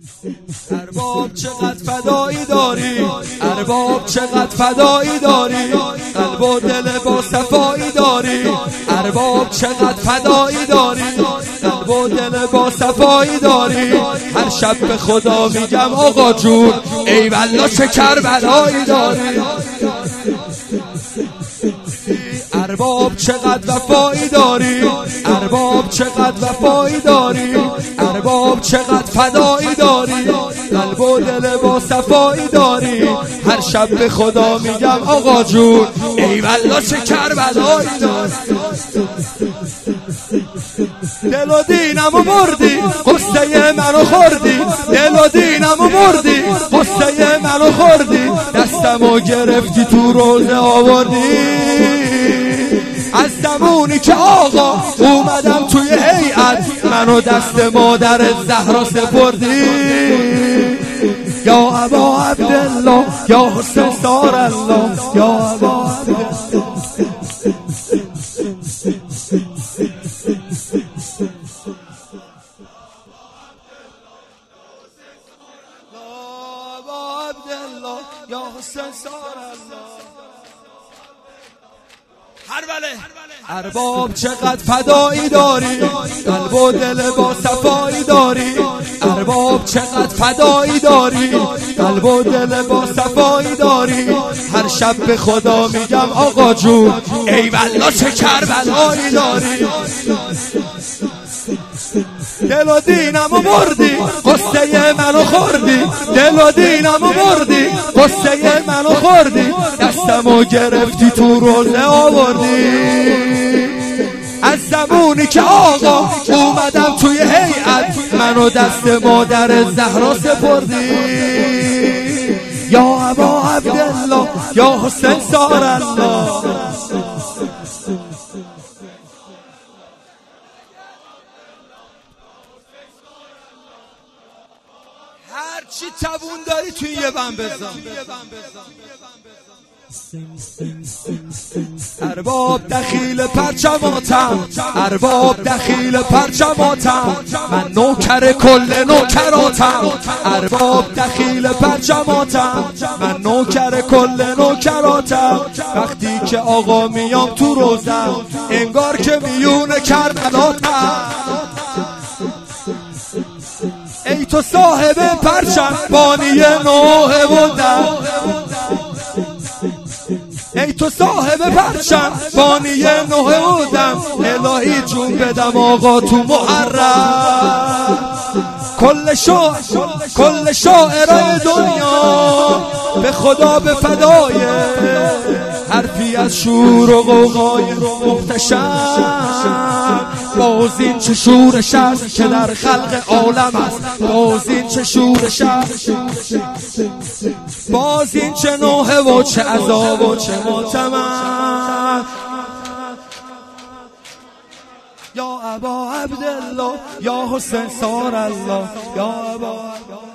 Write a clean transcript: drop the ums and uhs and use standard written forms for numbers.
ارباب چقدر فدایی داری، ارباب چقدر فدایی داری، قلب و دل با صفایی داری، ارباب چقدر فدایی داری، قلب و دل با صفایی داری. هر شب به خدا میگم آقا جون ای والله چه کربلایی داری. ارباب چقدر وفایی داری، ارباب چقدر وفایی داری، ارباب چقدر فدایی داری، قلب و دل با صفایی داری. هر شب به خدا میگم آقا جون ای والله چه کربلایی داری. دل و دینمو بردی قصه منو خوردی، دل و دینمو بردی قصه منو خوردی، دستمو گرفتی تو روزه آوردی. از زمانی که آقا اومدم توی هیئت منو دست مادر زهرا سپردی. یا ابا عبدالله یا حسین سار الله، یا ابا عبدالله. یا حسین سار الله. ارباب چقدر فدایی داری، قلب و دل با صفایی داری، ارباب چقدر فدایی داری، قلب و دل با صفایی داری. هر شب به خدا میگم آقا جون ای والله چه کربلایی داری. دل و دینمو بردی قصه منو خوردی، دل و دینمو بردی قصه منو خوردی، دستمو گرفتی تو روزه آوردی. از زمانی که آقا اومدم توی هیئت منو دست مادر زهرا سپردی. یا ابا عبدالله یا حسین سار الله. هرچی توون داری توی یه بند بزن. ارباب دخیل پرچماتم، ارباب دخیل پرچماتم، من نوکر کل نوکراتم. ارباب دخیل پرچماتم، من نوکر کل نوکراتم. وقتی که آقا میام تو روزم انگار که میون کربلاتم. ای تو صاحب پرچم بانی نوح بودم، ای تو صاحب پرچم بانی نوح بودم. الهی جون بدم آقا تو محرم. کل شاعرای دنیا به خدا به فدای حرفی از شور و غوغای محتشم. باز این چه شورش است که در خلق عالم است، باز این چه شورش است، باز این چه نوحه و چه عذاب و چه ماتم. یا ابا عبدالله یا حسین سار الله، یا ابا